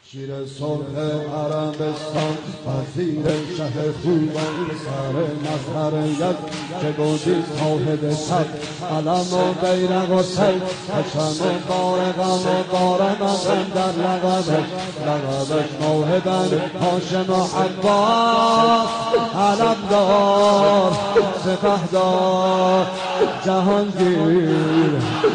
شیر سرخ عربستان وزیر شه خوبان سر مسخریت که بودی صاحب سر علم و بیرق و سیل حشم و بارقم و بارمم در لقبش موهبن هاشم و عباس علمدار سپهدار جهانگیر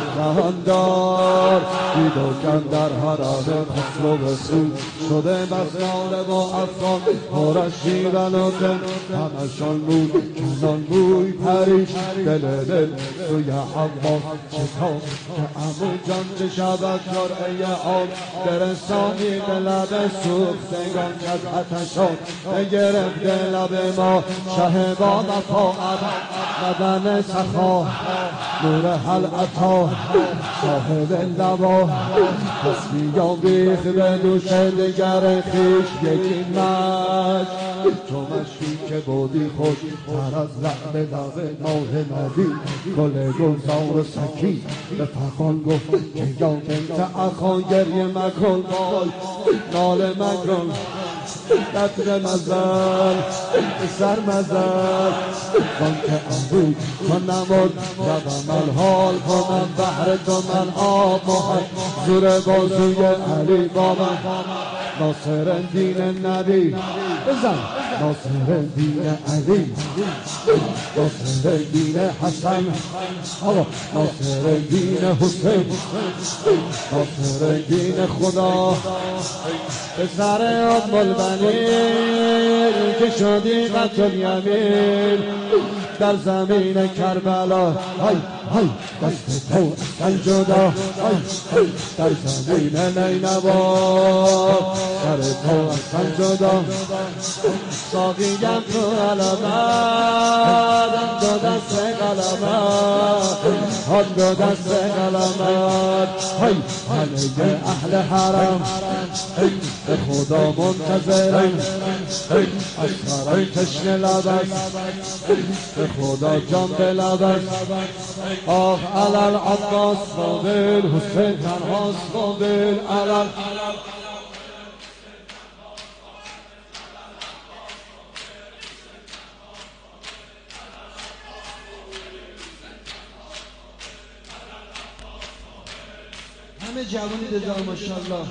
جهاندار دید و کم در حرم خسرو رسول شده بسیار با افغان پرش شیون و دل همشان بود کنان بوی پریش دل سوی عباس شتاب که عمو جان چه شود جرعه آب برسانی به لب سوختگان که از آتشان بگرفته لب ما شه با وفاقت بدن سخا نور حل عطا صاحب لبا پس بیان بیخ به دوشه دگر خیش یکی مش تو مشکی که بودی خوش تر از لعب ماه نبی گل گلزار سکی به فقان گفت که یا بنت اخان گریه مکن وای ناله مکن قدر مزل سر مزل وان که امروز من نمود روم الحال کنم بحر تو من آب محل زور بازوی علی با من ناصر دین نبی بزن ناصر دین علی ناصر دین حسن ناصر دین حسین ناصر دین خدا پسر ام البنین که شدی قتل یمین در زمین کربلا های های دست تو اصلا جدا های در زمین نینوا سر تو اصلا جدا ساقیم تو علمت دو دست قلمت دو دست قلمت های همه اهل حرم به خدا منتظرم اصغرم تشنه لبست به خدا جان به لبست آه علال عباس قابل حسین تنهاست قابل علال همه جوانی دزار ماشاءالله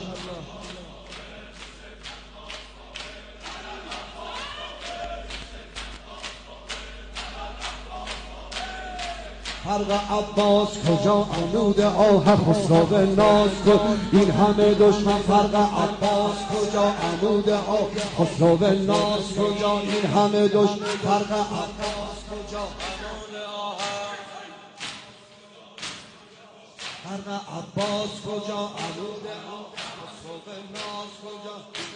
فرق عباس کجا عنود آه خسرو ناز کن این همه دشمن فرق عباس کجا عنود آه خسرو ناز کجا این همه دشمن فرق عباس کجا عنود آه فرق عباس کجا عنود آه خسرو ناز کجا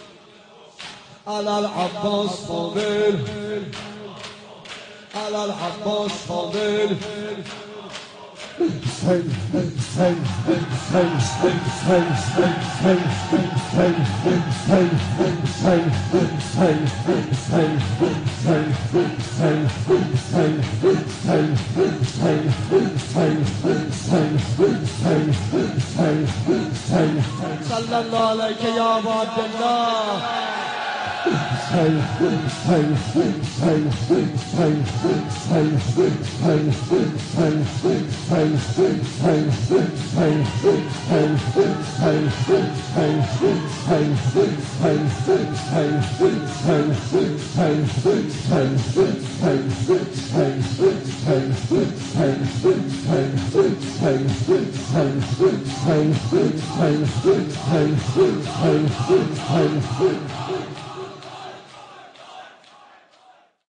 علال عباس قابل علال عباس قابل صلی الله علیک یا عبدالله